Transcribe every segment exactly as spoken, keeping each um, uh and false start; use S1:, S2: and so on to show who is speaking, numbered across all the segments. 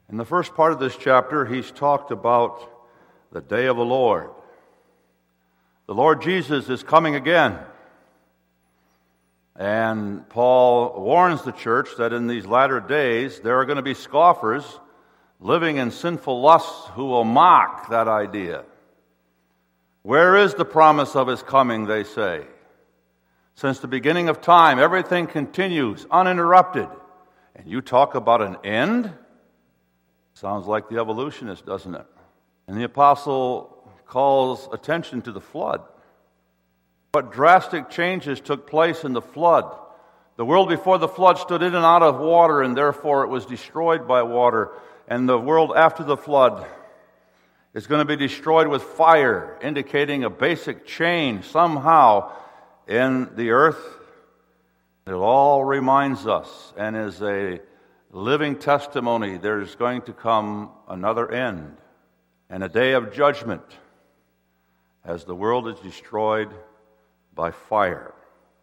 S1: In the first part of this chapter, he's talked about the day of the Lord. The Lord Jesus is coming again. And Paul warns the church that in these latter days there are going to be scoffers living in sinful lusts who will mock that idea. Where is the promise of his coming, they say? Since the beginning of time, everything continues uninterrupted. And you talk about an end? Sounds like the evolutionist, doesn't it? And the apostle calls attention to the flood. What drastic changes took place in the flood? The world before the flood stood in and out of water, and therefore it was destroyed by water. And the world after the flood is going to be destroyed with fire, indicating a basic change somehow in the earth. It all reminds us and is a living testimony there's going to come another end and a day of judgment as the world is destroyed by fire.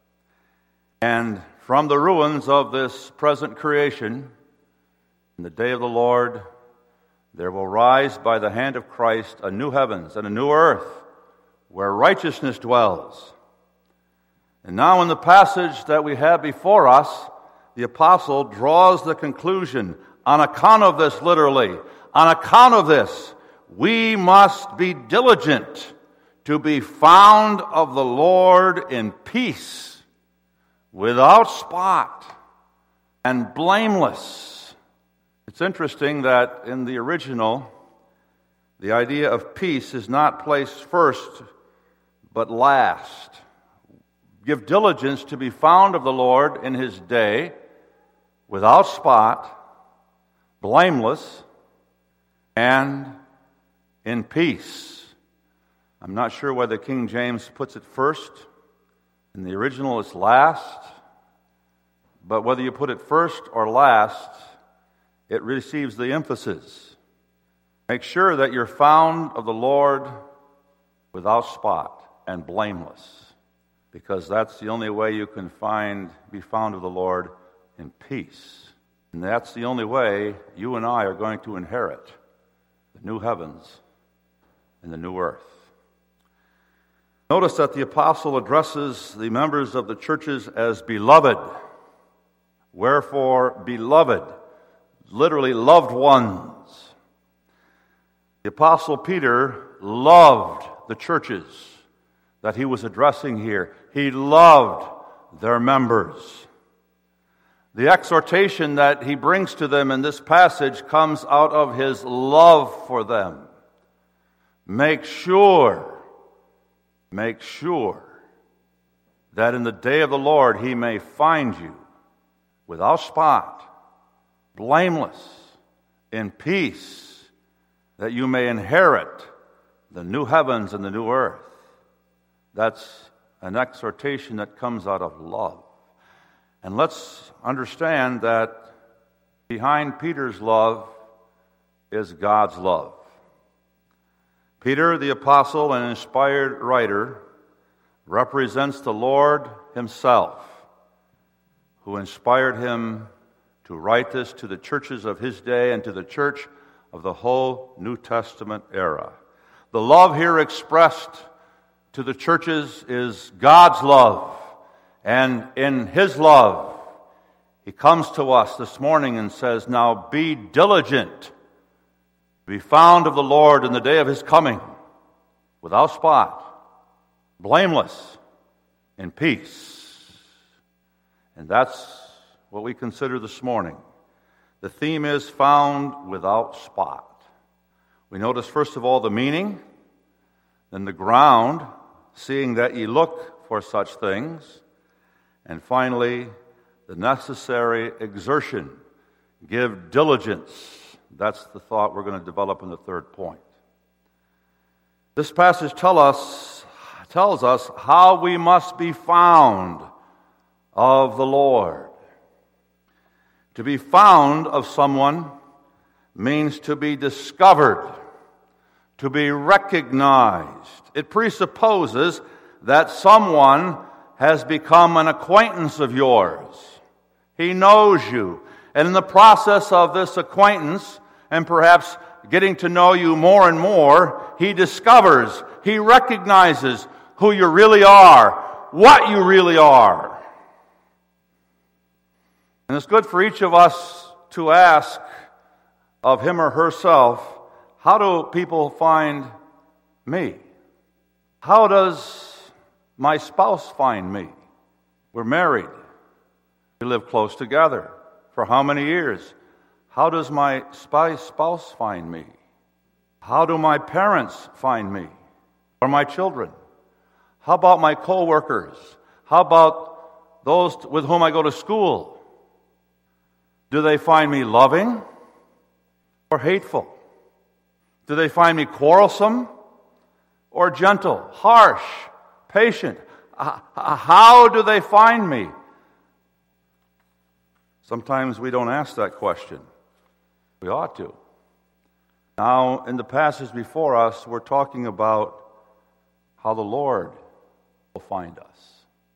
S1: And from the ruins of this present creation, in the day of the Lord, there will rise by the hand of Christ a new heavens and a new earth where righteousness dwells. And now in the passage that we have before us, the apostle draws the conclusion, on account of this, literally, on account of this, we must be diligent to be found of the Lord in peace, without spot, and blameless. It's interesting that in the original, the idea of peace is not placed first, but last. Give diligence to be found of the Lord in his day, without spot, blameless, and in peace. I'm not sure why the King James puts it first. In the original, it's last. But whether you put it first or last, it receives the emphasis. Make sure that you're found of the Lord without spot and blameless, because that's the only way you can find, be found of the Lord in peace. And that's the only way you and I are going to inherit the new heavens and the new earth. Notice that the apostle addresses the members of the churches as beloved. Wherefore, beloved, literally loved ones. The apostle Peter loved the churches that he was addressing here. He loved their members. The exhortation that he brings to them in this passage comes out of his love for them. Make sure, make sure that in the day of the Lord he may find you without spot, blameless, in peace, that you may inherit the new heavens and the new earth. That's an exhortation that comes out of love. And let's understand that behind Peter's love is God's love. Peter, the apostle and inspired writer, represents the Lord himself, who inspired him to write this to the churches of his day and to the church of the whole New Testament era. The love here expressed to the churches is God's love. And in his love, he comes to us this morning and says, now be diligent, be found of the Lord in the day of his coming, without spot, blameless, in peace. And that's what we consider this morning. The theme is found without spot. We notice first of all the meaning, then the ground, seeing that ye look for such things, and finally, the necessary exertion. Give diligence. That's the thought we're going to develop in the third point. This passage tell us, tells us how we must be found of the Lord. To be found of someone means to be discovered, to be recognized. It presupposes that someone has become an acquaintance of yours. He knows you. And in the process of this acquaintance, and perhaps getting to know you more and more, he discovers, he recognizes who you really are, what you really are. And it's good for each of us to ask of him or herself, how do people find me? How does my spouse find me? We're married. We live close together. For how many years? How does my spouse find me? How do my parents find me? Or my children? How about my co-workers? How about those with whom I go to school? Do they find me loving or hateful? Do they find me quarrelsome or gentle, harsh, patient? How do they find me? Sometimes we don't ask that question. We ought to. Now, in the passage before us, we're talking about how the Lord will find us.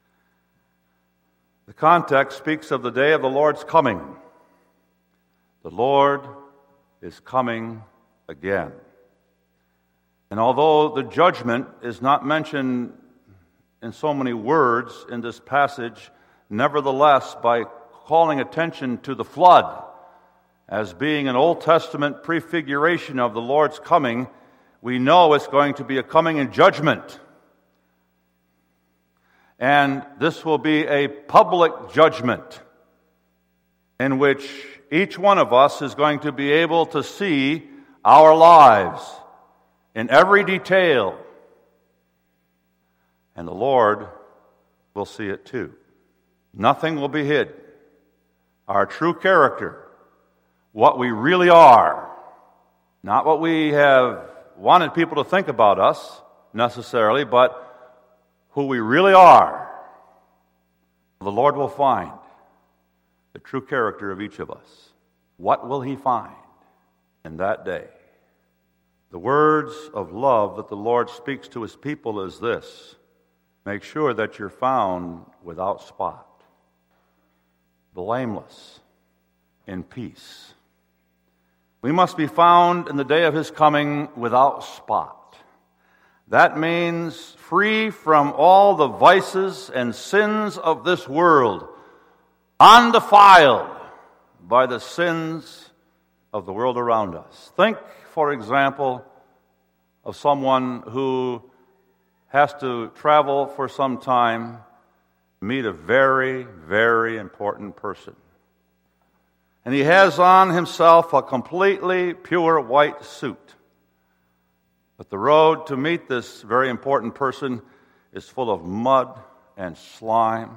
S1: The context speaks of the day of the Lord's coming. The Lord is coming again. And although the judgment is not mentioned in so many words in this passage, nevertheless, by calling attention to the flood as being an Old Testament prefiguration of the Lord's coming, we know it's going to be a coming in judgment. And this will be a public judgment in which each one of us is going to be able to see our lives in every detail. And the Lord will see it too. Nothing will be hid. Our true character, what we really are, not what we have wanted people to think about us necessarily, but who we really are. The Lord will find the true character of each of us. What will he find in that day? The words of love that the Lord speaks to his people is this: make sure that you're found without spot, blameless, in peace. We must be found in the day of his coming without spot. That means free from all the vices and sins of this world, undefiled by the sins of the world around us. Think, for example, of someone who has to travel for some time, meet a very, very important person. And he has on himself a completely pure white suit. But the road to meet this very important person is full of mud and slime.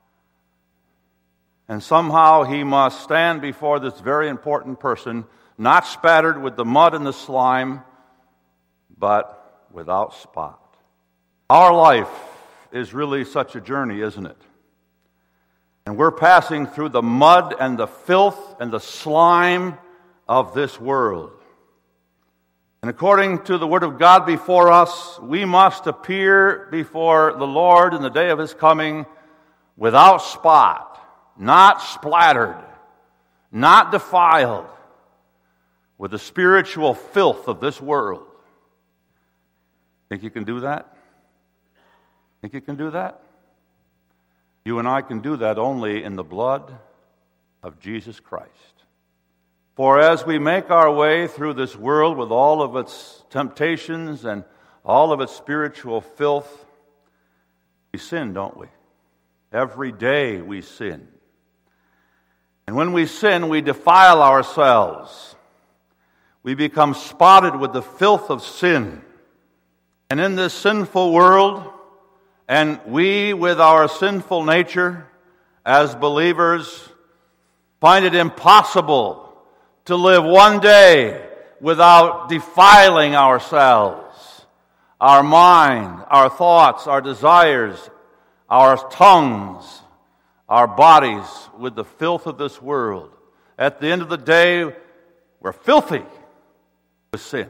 S1: And somehow he must stand before this very important person, not spattered with the mud and the slime, but without spot. Our life is really such a journey, isn't it? And we're passing through the mud and the filth and the slime of this world. And according to the Word of God before us, we must appear before the Lord in the day of his coming without spot, not splattered, not defiled with the spiritual filth of this world. Think you can do that? Think you can do that? You and I can do that only in the blood of Jesus Christ. For as we make our way through this world with all of its temptations and all of its spiritual filth, we sin, don't we? Every day we sin. And when we sin, we defile ourselves. We become spotted with the filth of sin. And in this sinful world, and we with our sinful nature as believers find it impossible to live one day without defiling ourselves, our mind, our thoughts, our desires, our tongues, our bodies with the filth of this world. At the end of the day, we're filthy with sin.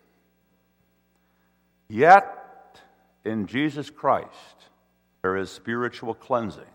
S1: Yet, in Jesus Christ, there is spiritual cleansing.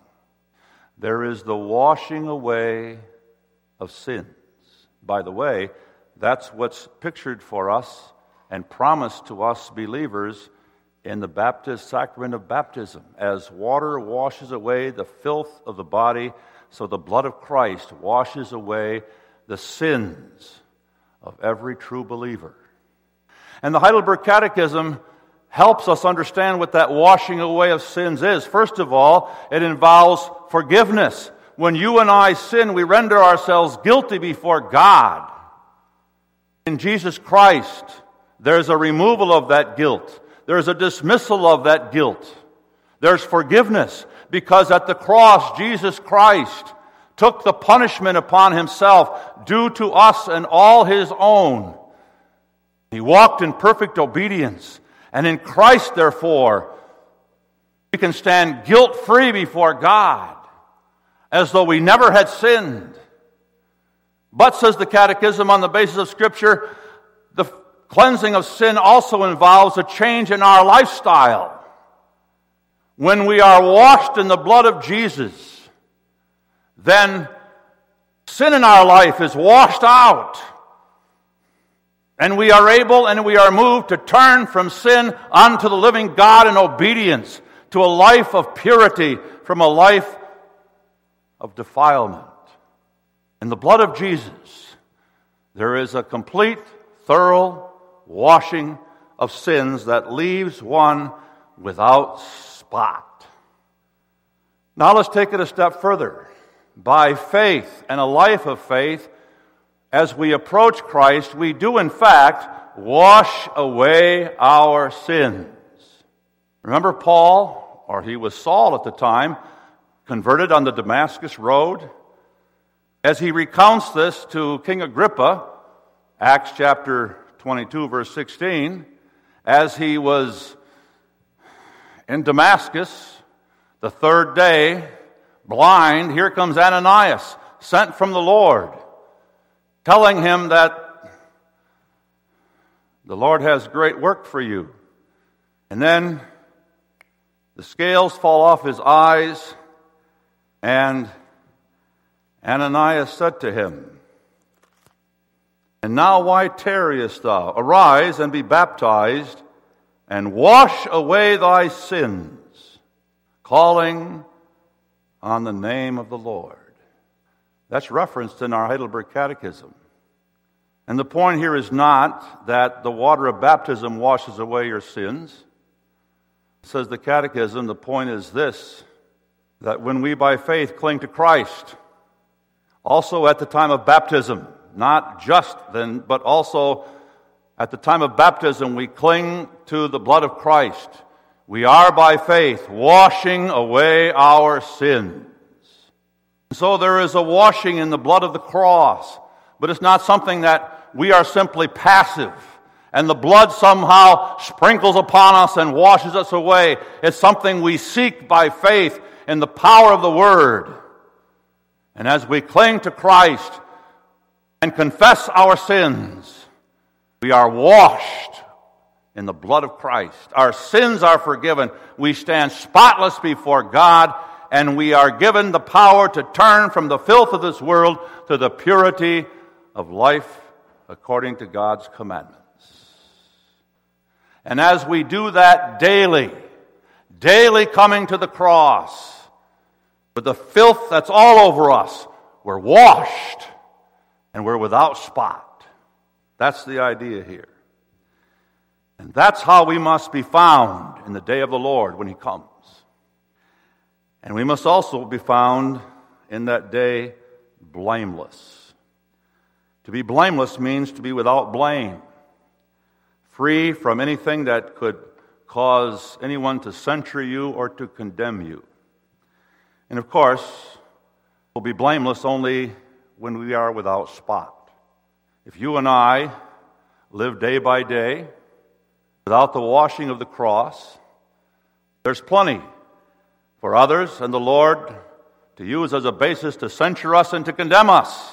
S1: There is the washing away of sins. By the way, That's what's pictured for us and promised to us believers in the Baptist sacrament of baptism. As water washes away the filth of the body, so the blood of Christ washes away the sins of every true believer. And the Heidelberg Catechism helps us understand what that washing away of sins is. First of all, it involves forgiveness. When you and I sin, we render ourselves guilty before God. In Jesus Christ, there's a removal of that guilt. There's a dismissal of that guilt. There's forgiveness, because at the cross, Jesus Christ took the punishment upon himself due to us and all his own. He walked in perfect obedience. And in Christ, therefore, we can stand guilt-free before God, as though we never had sinned. But, says the Catechism, on the basis of Scripture, the cleansing of sin also involves a change in our lifestyle. When we are washed in the blood of Jesus, then sin in our life is washed out. And we are able and we are moved to turn from sin unto the living God in obedience, to a life of purity from a life of defilement. In the blood of Jesus, there is a complete, thorough washing of sins that leaves one without spot. Now let's take it a step further. By faith and a life of faith, as we approach Christ, we do in fact wash away our sins. Remember Paul, or he was Saul at the time, converted on the Damascus Road? As he recounts this to King Agrippa, Acts chapter twenty-two, verse sixteen, as he was in Damascus, the third day, blind, here comes Ananias, sent from the Lord, telling him that the Lord has great work for you. And then the scales fall off his eyes, and Ananias said to him, "And now why tarriest thou? Arise and be baptized, and wash away thy sins, calling on the name of the Lord." That's referenced in our Heidelberg Catechism. And the point here is not that the water of baptism washes away your sins. Says the Catechism, the point is this, that when we by faith cling to Christ, also at the time of baptism, not just then, but also at the time of baptism, we cling to the blood of Christ. We are by faith washing away our sins. So there is a washing in the blood of the cross, but it's not something that we are simply passive and the blood somehow sprinkles upon us and washes us away. It's something we seek by faith in the power of the Word. And as we cling to Christ and confess our sins, we are washed in the blood of Christ. Our sins are forgiven. We stand spotless before God, and we are given the power to turn from the filth of this world to the purity of life according to God's commandments. And as we do that daily, daily coming to the cross, with the filth that's all over us, we're washed and we're without spot. That's the idea here. And that's how we must be found in the day of the Lord when He comes. And we must also be found in that day blameless. To be blameless means to be without blame, free from anything that could cause anyone to censure you or to condemn you. And of course, we'll be blameless only when we are without spot. If you and I live day by day without the washing of the cross, there's plenty for others and the Lord to use as a basis to censure us and to condemn us.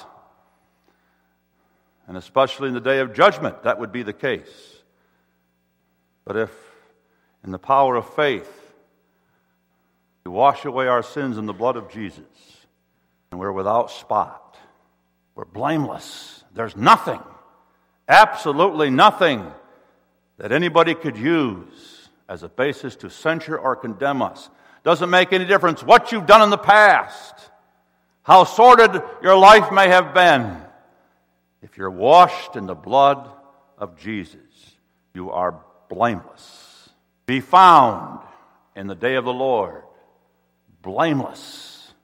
S1: And especially in the day of judgment, that would be the case. But if, in the power of faith, we wash away our sins in the blood of Jesus, and we're without spot, we're blameless, there's nothing Absolutely nothing that anybody could use as a basis to censure or condemn us. Doesn't make any difference what you've done in the past, how sordid your life may have been. If you're washed in the blood of Jesus, you are blameless. Be found in the day of the Lord blameless.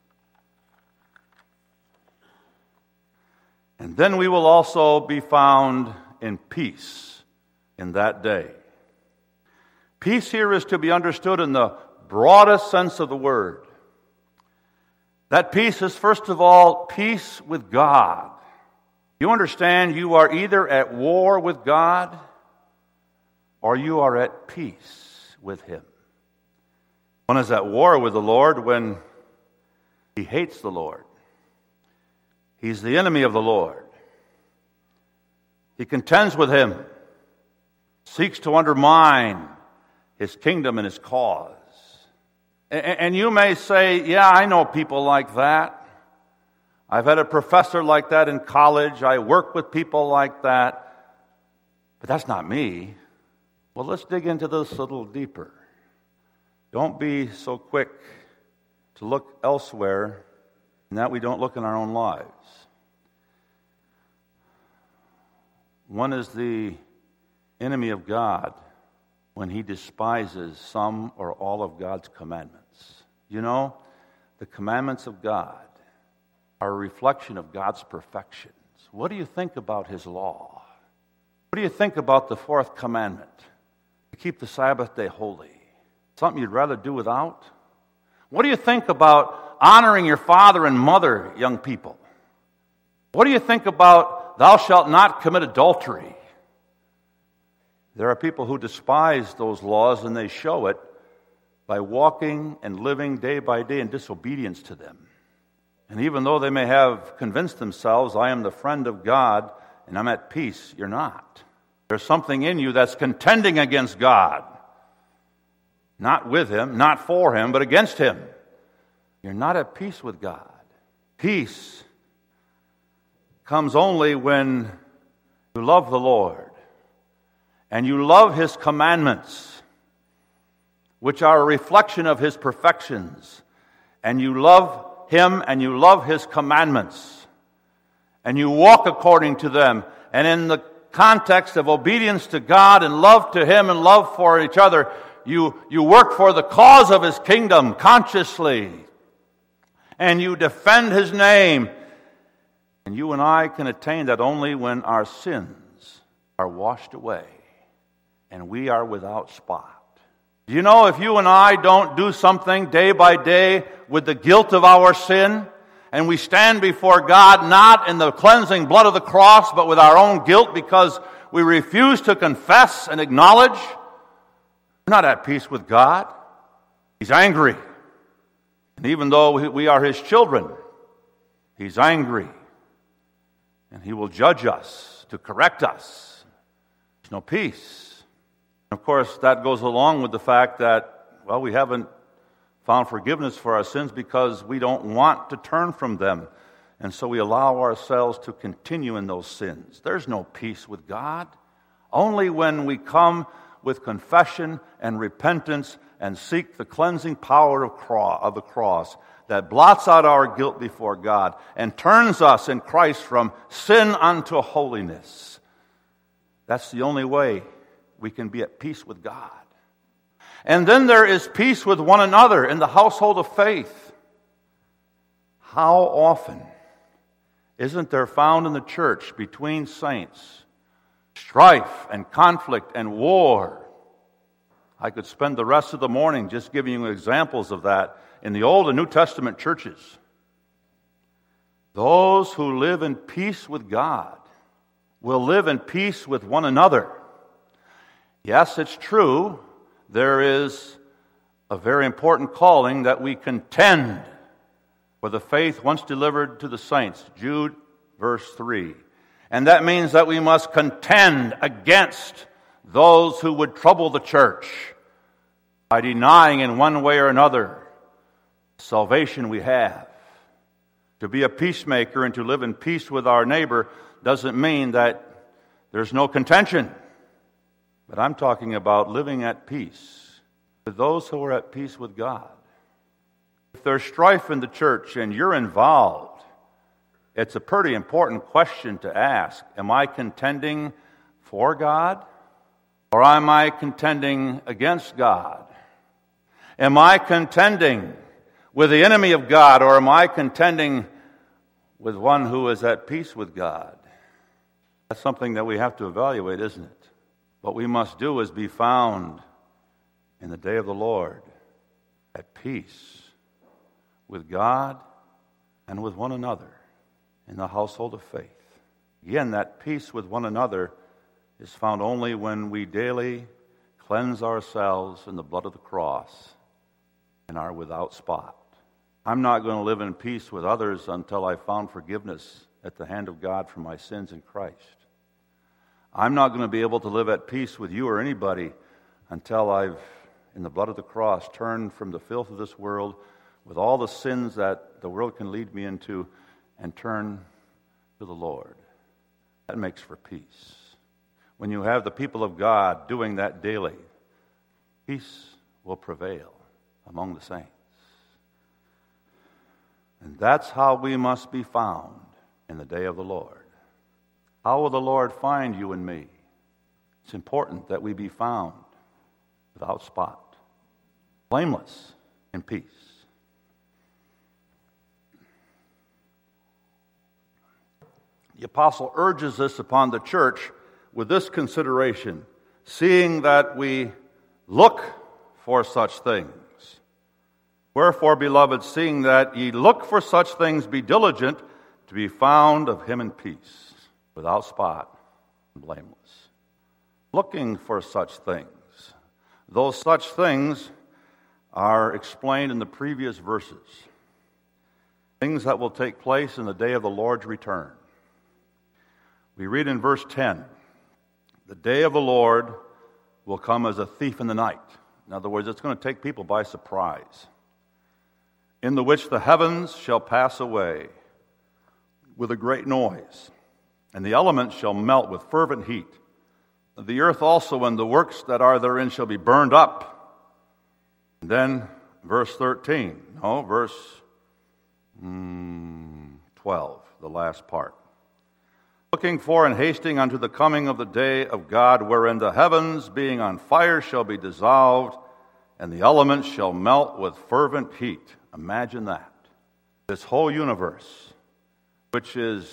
S1: And then we will also be found in peace in that day. Peace here is to be understood in the broadest sense of the word. That peace is, first of all, peace with God. You understand you are either at war with God or you are at peace with Him. One is at war with the Lord when he hates the Lord. He's the enemy of the Lord. He contends with Him, seeks to undermine His kingdom and His cause. And you may say, yeah, I know people like that. I've had a professor like that in college. I work with people like that. But that's not me. Well, let's dig into this a little deeper. Don't be so quick to look elsewhere and that we don't look in our own lives. One is the enemy of God when he despises some or all of God's commandments. You know, the commandments of God are a reflection of God's perfections. What do you think about His law? What do you think about the fourth commandment? To keep the Sabbath day holy. Something you'd rather do without? What do you think about honoring your father and mother, young people? What do you think about thou shalt not commit adultery? There are people who despise those laws, and they show it by walking and living day by day in disobedience to them. And even though they may have convinced themselves, I am the friend of God and I'm at peace, you're not. There's something in you that's contending against God. Not with Him, not for Him, but against Him. You're not at peace with God. Peace comes only when you love the Lord and you love His commandments, which are a reflection of His perfections, and you love Him and you love His commandments, and you walk according to them, and in the context of obedience to God and love to Him and love for each other, you, you work for the cause of His kingdom consciously, and you defend His name. And you and I can attain that only when our sins are washed away and we are without spot. Do you know, if you and I don't do something day by day with the guilt of our sin, and we stand before God not in the cleansing blood of the cross, but with our own guilt because we refuse to confess and acknowledge, we're not at peace with God. He's angry. And even though we are His children, He's angry. And He will judge us to correct us. There's no peace. Of course, that goes along with the fact that, well, we haven't found forgiveness for our sins because we don't want to turn from them. And so we allow ourselves to continue in those sins. There's no peace with God. Only when we come with confession and repentance and seek the cleansing power of the cross that blots out our guilt before God and turns us in Christ from sin unto holiness. That's the only way we can be at peace with God. And then there is peace with one another in the household of faith. How often isn't there found in the church between saints strife and conflict and war? I could spend the rest of the morning just giving you examples of that in the Old and New Testament churches. Those who live in peace with God will live in peace with one another. Yes, it's true, there is a very important calling that we contend for the faith once delivered to the saints. Jude, verse three. And that means that we must contend against those who would trouble the church by denying in one way or another the salvation we have. To be a peacemaker and to live in peace with our neighbor doesn't mean that there's no contention. But I'm talking about living at peace with those who are at peace with God. If there's strife in the church and you're involved, it's a pretty important question to ask. Am I contending for God, or am I contending against God? Am I contending with the enemy of God, or am I contending with one who is at peace with God? That's something that we have to evaluate, isn't it? What we must do is be found in the day of the Lord at peace with God and with one another in the household of faith. Again, that peace with one another is found only when we daily cleanse ourselves in the blood of the cross and are without spot. I'm not going to live in peace with others until I've found forgiveness at the hand of God for my sins in Christ. I'm not going to be able to live at peace with you or anybody until I've, in the blood of the cross, turned from the filth of this world with all the sins that the world can lead me into and turn to the Lord. That makes for peace. When you have the people of God doing that daily, peace will prevail among the saints. And that's how we must be found in the day of the Lord. How will the Lord find you and me? It's important that we be found without spot, blameless, in peace. The apostle urges this upon the church with this consideration, seeing that we look for such things. Wherefore, beloved, seeing that ye look for such things, be diligent to be found of him in peace, without spot and blameless. Looking for such things. Those such things are explained in the previous verses. Things that will take place in the day of the Lord's return. We read in verse ten, the day of the Lord will come as a thief in the night. In other words, it's going to take people by surprise. In the which the heavens shall pass away with a great noise, and the elements shall melt with fervent heat. The earth also and the works that are therein shall be burned up. And then verse thirteen, no, verse mm, twelve, the last part. Looking for and hasting unto the coming of the day of God, wherein the heavens being on fire shall be dissolved, and the elements shall melt with fervent heat. Imagine that. This whole universe, which is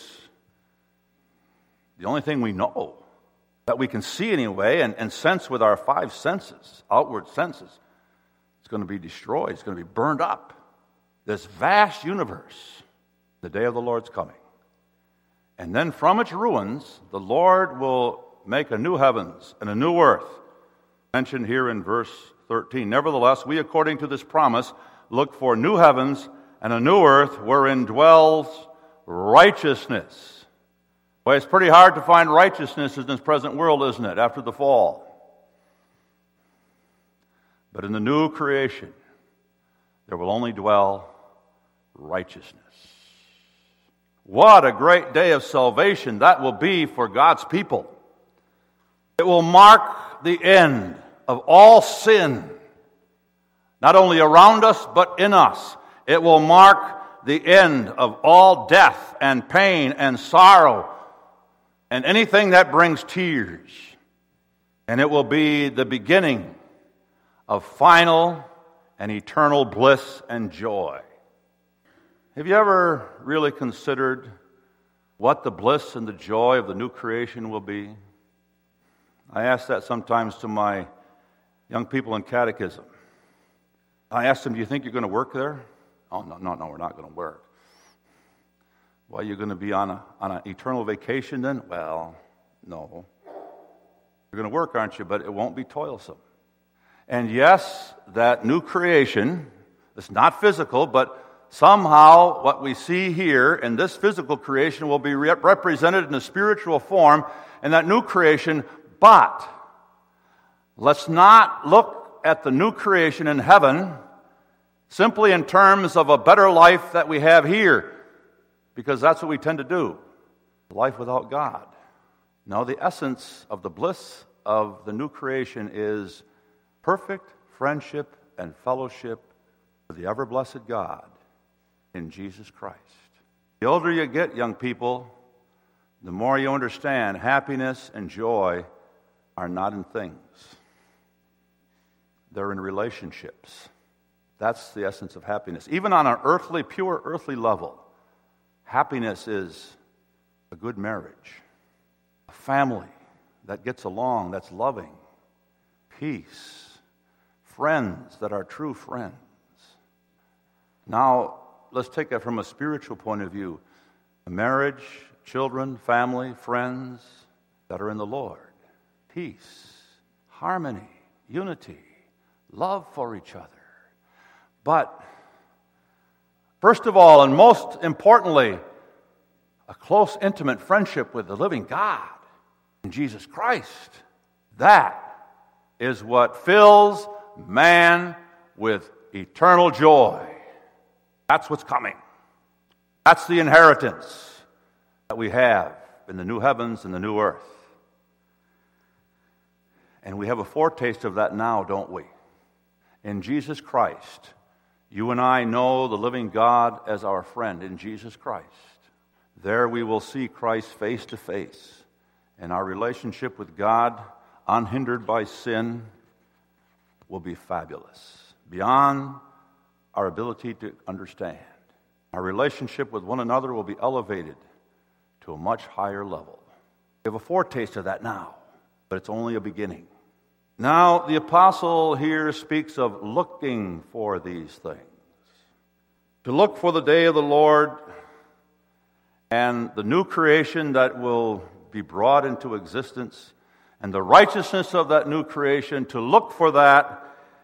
S1: the only thing we know, that we can see anyway and, and sense with our five senses, outward senses, it's going to be destroyed. It's going to be burned up. This vast universe, the day of the Lord's coming. And then from its ruins, the Lord will make a new heavens and a new earth, mentioned here in verse thirteen. Nevertheless, we, according to this promise, look for new heavens and a new earth wherein dwells righteousness. Well, it's pretty hard to find righteousness in this present world, isn't it, after the fall? But in the new creation, there will only dwell righteousness. What a great day of salvation that will be for God's people. It will mark the end of all sin, not only around us, but in us. It will mark the end of all death and pain and sorrow and anything that brings tears. And it will be the beginning of final and eternal bliss and joy. Have you ever really considered what the bliss and the joy of the new creation will be? I ask that sometimes to my young people in catechism. I ask them, do you think you're going to work there? Oh, no, no, no, we're not going to work. Well, you're going to be on a on an eternal vacation then? Well, no. You're going to work, aren't you? But it won't be toilsome. And yes, that new creation, it's not physical, but somehow what we see here in this physical creation will be rep- represented in a spiritual form in that new creation. But let's not look at the new creation in heaven simply in terms of a better life that we have here, because that's what we tend to do. Life without God. No, the essence of the bliss of the new creation is perfect friendship and fellowship with the ever-blessed God in Jesus Christ. The older you get, young people, the more you understand happiness and joy are not in things. They're in relationships. That's the essence of happiness. Even on an earthly, pure earthly level, happiness is a good marriage, a family that gets along, that's loving, peace, friends that are true friends. Now, let's take that from a spiritual point of view. A marriage, children, family, friends that are in the Lord. Peace, harmony, unity, love for each other. But, first of all, and most importantly, a close, intimate friendship with the living God in Jesus Christ. That is what fills man with eternal joy. That's what's coming. That's the inheritance that we have in the new heavens and the new earth. And we have a foretaste of that now, don't we? In Jesus Christ, you and I know the living God as our friend in Jesus Christ. There we will see Christ face to face, and our relationship with God, unhindered by sin, will be fabulous, beyond our ability to understand. Our relationship with one another will be elevated to a much higher level. We have a foretaste of that now, but it's only a beginning. Now, the apostle here speaks of looking for these things. To look for the day of the Lord and the new creation that will be brought into existence and the righteousness of that new creation, to look for that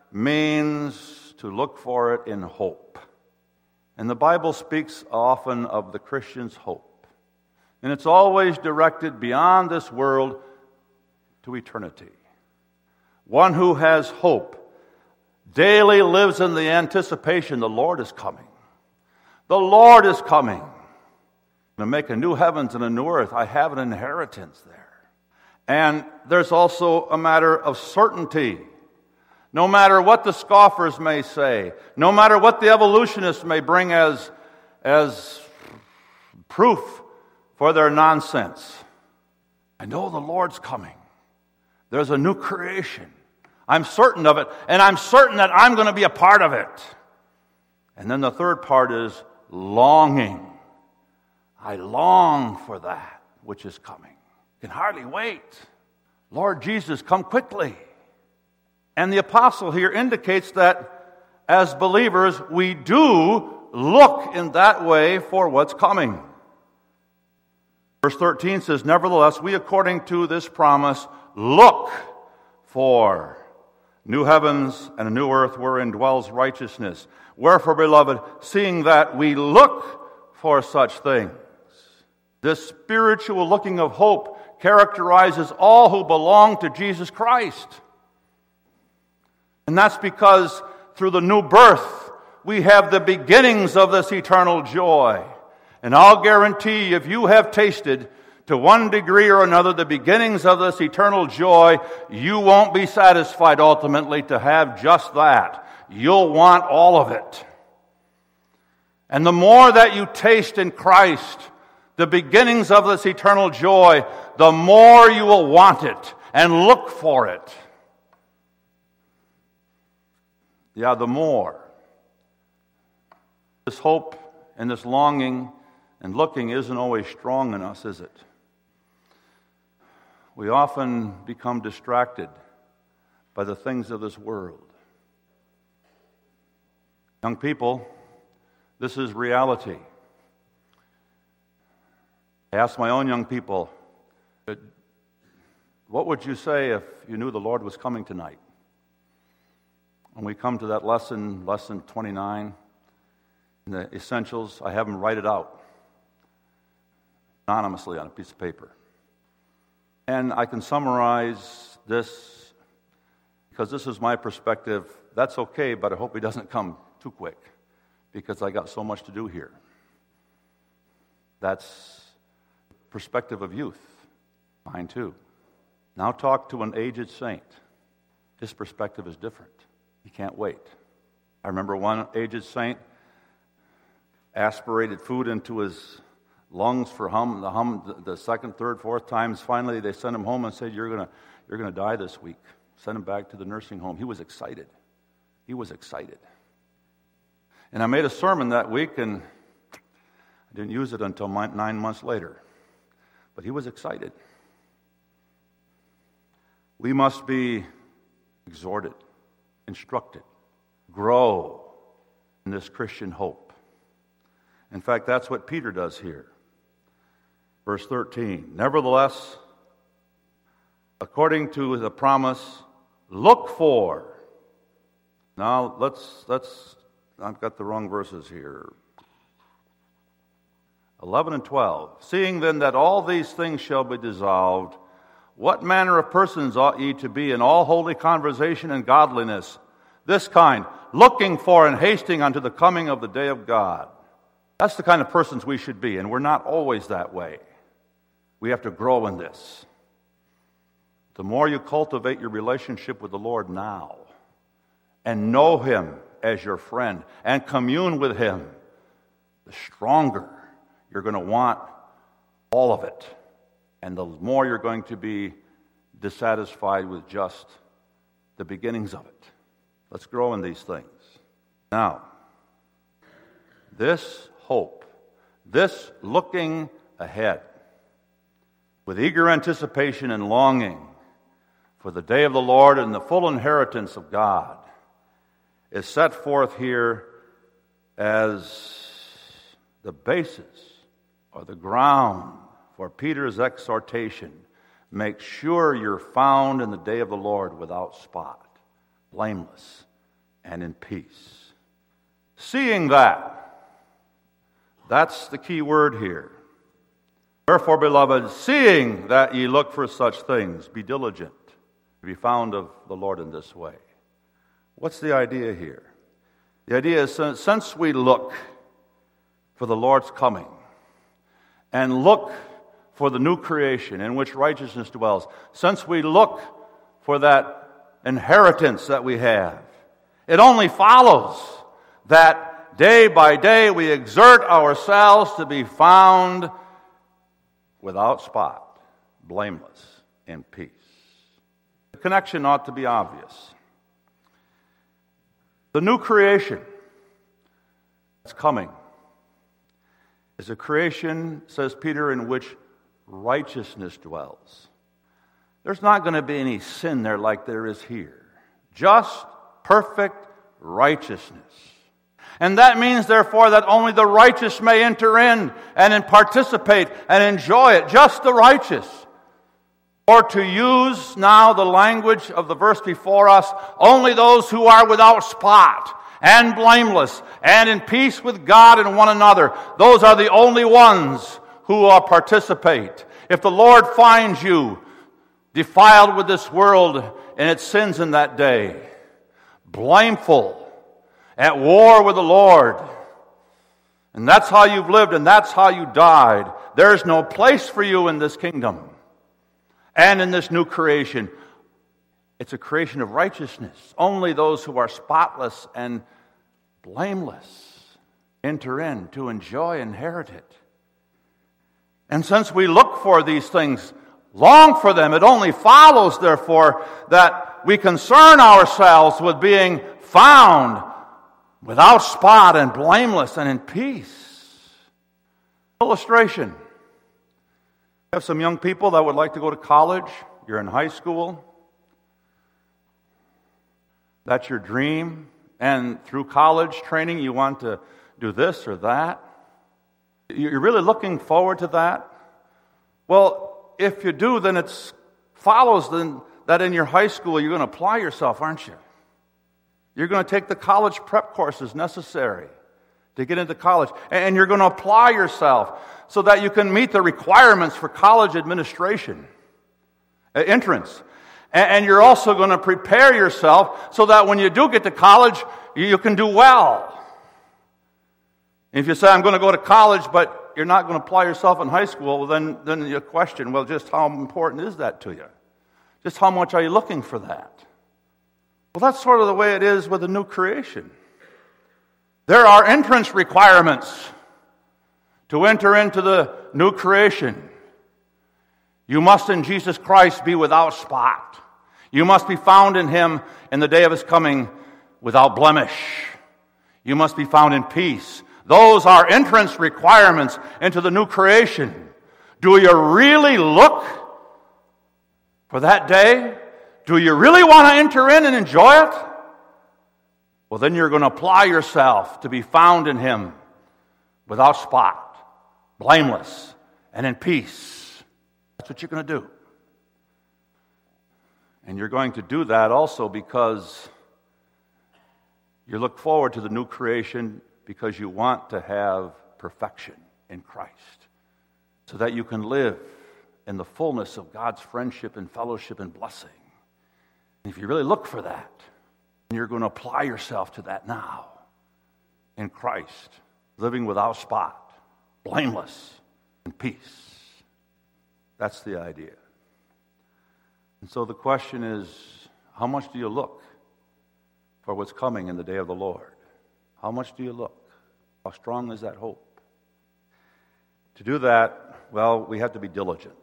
S1: means to look for it in hope. And the Bible speaks often of the Christian's hope. And it's always directed beyond this world to eternity. One who has hope daily lives in the anticipation the Lord is coming. The Lord is coming to make a new heavens and a new earth. I have an inheritance there. And there's also a matter of certainty. No matter what the scoffers may say, no matter what the evolutionists may bring as, as proof for their nonsense, I know the Lord's coming. There's a new creation. I'm certain of it, and I'm certain that I'm going to be a part of it. And then the third part is longing. I long for that which is coming. I can hardly wait. Lord Jesus, come quickly. And the apostle here indicates that as believers, we do look in that way for what's coming. Verse thirteen says, nevertheless, we according to this promise look for new heavens and a new earth wherein dwells righteousness. Wherefore, beloved, seeing that we look for such things. This spiritual looking of hope characterizes all who belong to Jesus Christ. And that's because through the new birth, we have the beginnings of this eternal joy. And I'll guarantee if you have tasted to one degree or another the beginnings of this eternal joy, you won't be satisfied ultimately to have just that. You'll want all of it. And the more that you taste in Christ the beginnings of this eternal joy, the more you will want it and look for it. Yeah, the more. This hope and this longing and looking isn't always strong in us, is it? We often become distracted by the things of this world. Young people, this is reality. I asked my own young people, what would you say if you knew the Lord was coming tonight? When we come to that lesson, lesson twenty-nine, the essentials, I have them write it out anonymously on a piece of paper. And I can summarize this because this is my perspective. That's okay, but I hope he doesn't come too quick because I got so much to do here. That's the perspective of youth. Mine too. Now talk to an aged saint. His perspective is different. He can't wait. I remember one aged saint aspirated food into his lungs for hum, the hum, the second, third, fourth times. Finally, they sent him home and said, "You're gonna, you're gonna die this week." Sent him back to the nursing home. He was excited. He was excited. And I made a sermon that week, and I didn't use it until nine months later. But he was excited. We must be exhorted, instructed, grow in this Christian hope. In fact, that's what Peter does here. Verse thirteen, nevertheless, according to the promise, look for. Now, let's, let's, I've got the wrong verses here. eleven and twelve. Seeing then that all these things shall be dissolved, what manner of persons ought ye to be in all holy conversation and godliness? This kind, looking for and hasting unto the coming of the day of God. That's the kind of persons we should be, and we're not always that way. We have to grow in this. The more you cultivate your relationship with the Lord now, and know Him as your friend, and commune with Him, the stronger you're going to want all of it. And the more you're going to be dissatisfied with just the beginnings of it. Let's grow in these things. Now, this hope, this looking ahead, with eager anticipation and longing for the day of the Lord and the full inheritance of God, is set forth here as the basis or the ground for Peter's exhortation. Make sure you're found in the day of the Lord without spot, blameless, and in peace. Seeing that, that's the key word here. Wherefore, beloved, seeing that ye look for such things, be diligent to be found of the Lord in this way. What's the idea here? The idea is, since we look for the Lord's coming and look for the new creation in which righteousness dwells, since we look for that inheritance that we have, it only follows that day by day we exert ourselves to be found without spot, blameless, in peace. The connection ought to be obvious. The new creation that's coming is a creation, says Peter, in which righteousness dwells. There's not going to be any sin there like there is here. Just perfect righteousness. And that means, therefore, that only the righteous may enter in and participate and enjoy it. Just the righteous. Or to use now the language of the verse before us, only those who are without spot and blameless and in peace with God and one another. Those are the only ones who will participate. If the Lord finds you defiled with this world and its sins in that day, blameful, at war with the Lord, and that's how you've lived and that's how you died, there's no place for you in this kingdom and in this new creation. It's a creation of righteousness. Only those who are spotless and blameless enter in to enjoy and inherit it. And since we look for these things, long for them, it only follows, therefore, that we concern ourselves with being found without spot and blameless and in peace. Illustration. You have some young people that would like to go to college. You're in high school. That's your dream. And through college training, you want to do this or that. You're really looking forward to that. Well, if you do, then it follows then that in your high school you're going to apply yourself, aren't you? You're going to take the college prep courses necessary to get into college. And you're going to apply yourself so that you can meet the requirements for college administration, uh, entrance. And you're also going to prepare yourself so that when you do get to college, you can do well. If you say, I'm going to go to college, but you're not going to apply yourself in high school, well, then, then you question, well, just how important is that to you? Just how much are you looking for that? Well, that's sort of the way it is with the new creation. There are entrance requirements to enter into the new creation. You must in Jesus Christ be without spot. You must be found in Him in the day of His coming without blemish. You must be found in peace. Those are entrance requirements into the new creation. Do you really look for that day? Do you really want to enter in and enjoy it? Well, then you're going to apply yourself to be found in Him without spot, blameless, and in peace. That's what you're going to do. And you're going to do that also because you look forward to the new creation because you want to have perfection in Christ so that you can live in the fullness of God's friendship and fellowship and blessing. And if you really look for that, you're going to apply yourself to that now in Christ, living without spot, blameless, and peace. That's the idea. And so the question is, how much do you look for what's coming in the day of the Lord? How much do you look? How strong is that hope? To do that, well, we have to be diligent.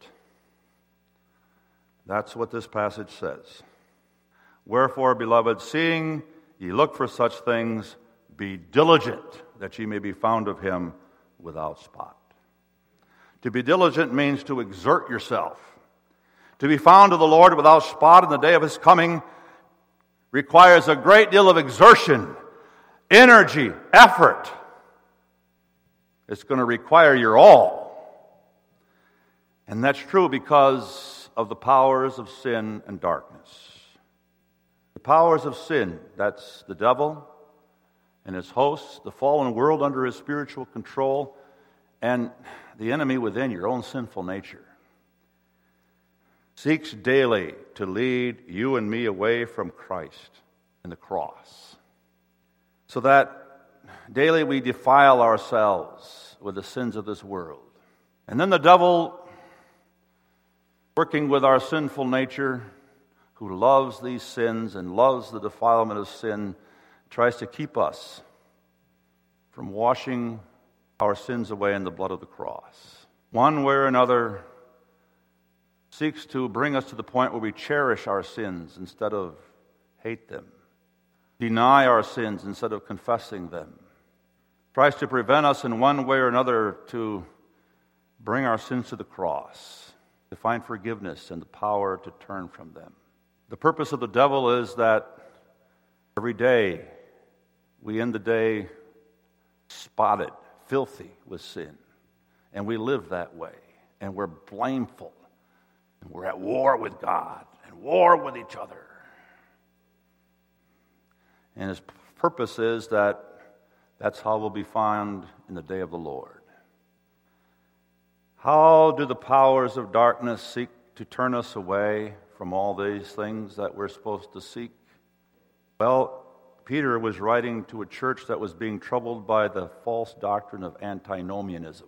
S1: That's what this passage says. Wherefore, beloved, seeing ye look for such things, be diligent that ye may be found of Him without spot. To be diligent means to exert yourself. To be found of the Lord without spot in the day of His coming requires a great deal of exertion, energy, effort. It's going to require your all. And that's true because of the powers of sin and darkness. The powers of sin, that's the devil and his hosts, the fallen world under his spiritual control, and the enemy within your own sinful nature, seeks daily to lead you and me away from Christ and the cross, so that daily we defile ourselves with the sins of this world. And then the devil, working with our sinful nature, who loves these sins and loves the defilement of sin, tries to keep us from washing our sins away in the blood of the cross. One way or another seeks to bring us to the point where we cherish our sins instead of hate them, deny our sins instead of confessing them, tries to prevent us in one way or another to bring our sins to the cross, to find forgiveness and the power to turn from them. The purpose of the devil is that every day we end the day spotted, filthy with sin, and we live that way, and we're blameful, and we're at war with God and war with each other. And his purpose is that that's how we'll be found in the day of the Lord. How do the powers of darkness seek to turn us away from all these things that we're supposed to seek? Well, Peter was writing to a church that was being troubled by the false doctrine of antinomianism.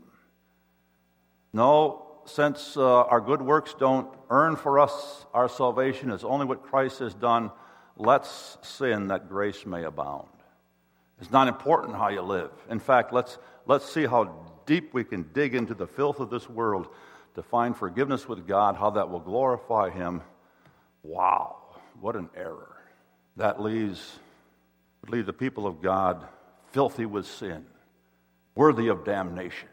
S1: No, since uh, our good works don't earn for us our salvation, it's only what Christ has done, let's sin that grace may abound. It's not important how you live. In fact, let's let's see how deep we can dig into the filth of this world to find forgiveness with God, how that will glorify Him. Wow, what an error. That leaves, would leave the people of God filthy with sin, worthy of damnation.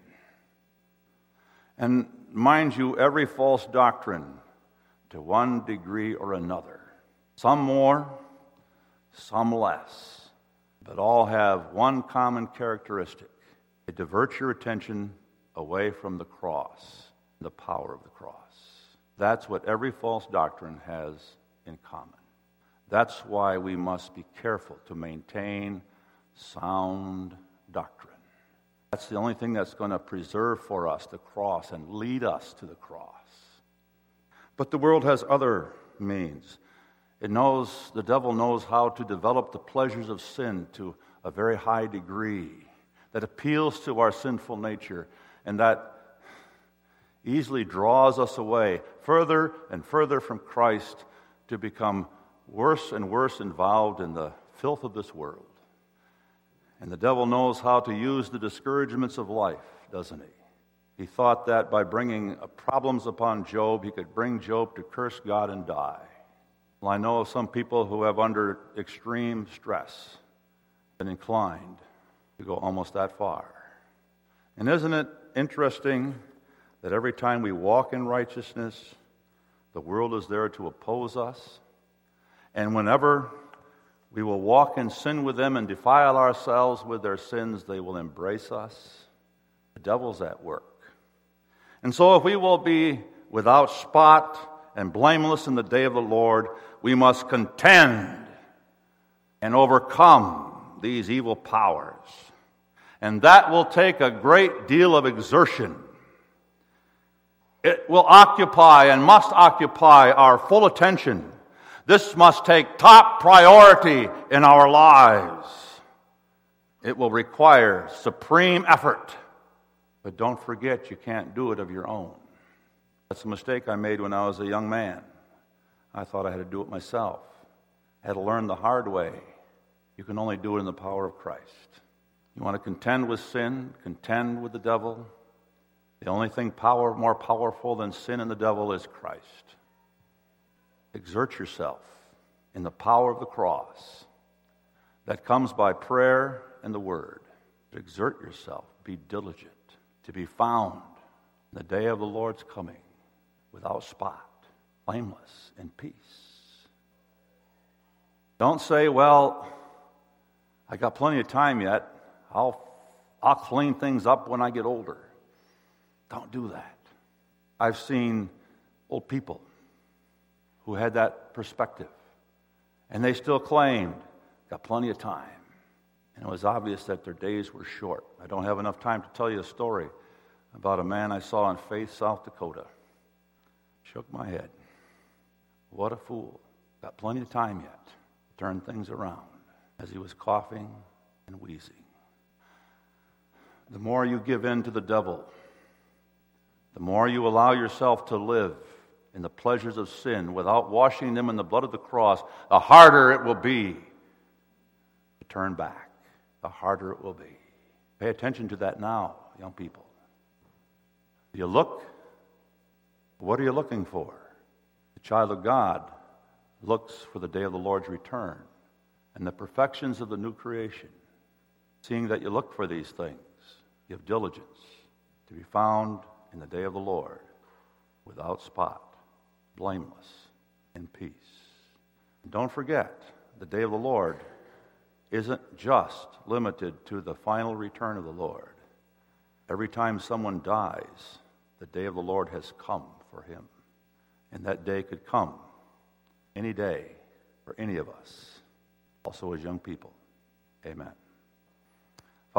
S1: And mind you, every false doctrine, to one degree or another, some more, some less, but all have one common characteristic. They divert your attention away from the cross, the power of the cross. That's what every false doctrine has in common. That's why we must be careful to maintain sound doctrine. That's the only thing that's going to preserve for us the cross and lead us to the cross. But the world has other means. It knows, the devil knows how to develop the pleasures of sin to a very high degree that appeals to our sinful nature and that easily draws us away further and further from Christ to become worse and worse involved in the filth of this world. And the devil knows how to use the discouragements of life, doesn't he? He thought that by bringing problems upon Job, he could bring Job to curse God and die. Well, I know of some people who have, under extreme stress, been inclined to go almost that far. And isn't it interesting that every time we walk in righteousness, the world is there to oppose us? And whenever we will walk in sin with them and defile ourselves with their sins, they will embrace us. The devil's at work. And so if we will be without spot and blameless in the day of the Lord, we must contend and overcome these evil powers. And that will take a great deal of exertion. It will occupy and must occupy our full attention. This must take top priority in our lives. It will require supreme effort. But don't forget, you can't do it of your own. That's a mistake I made when I was a young man. I thought I had to do it myself. I had to learn the hard way. You can only do it in the power of Christ. You want to contend with sin, contend with the devil. The only thing power, more powerful than sin and the devil is Christ. Exert yourself in the power of the cross. That comes by prayer and the word. Exert yourself. Be diligent to be found in the day of the Lord's coming without spot, blameless, in peace. Don't say, well, I got plenty of time yet. I'll, I'll clean things up when I get older. Don't do that. I've seen old people who had that perspective, and they still claimed, got plenty of time. And it was obvious that their days were short. I don't have enough time to tell you a story about a man I saw in Faith, South Dakota. Shook my head. What a fool. Got plenty of time yet to turn things around, as he was coughing and wheezing. The more you give in to the devil, the more you allow yourself to live in the pleasures of sin without washing them in the blood of the cross, the harder it will be to turn back. The harder it will be. Pay attention to that now, young people. You look, what are you looking for? The child of God looks for the day of the Lord's return and the perfections of the new creation. Seeing that you look for these things, give diligence to be found in the day of the Lord without spot, blameless, in peace. And don't forget, the day of the Lord isn't just limited to the final return of the Lord. Every time someone dies, the day of the Lord has come for him. And that day could come any day for any of us, also as young people. Amen.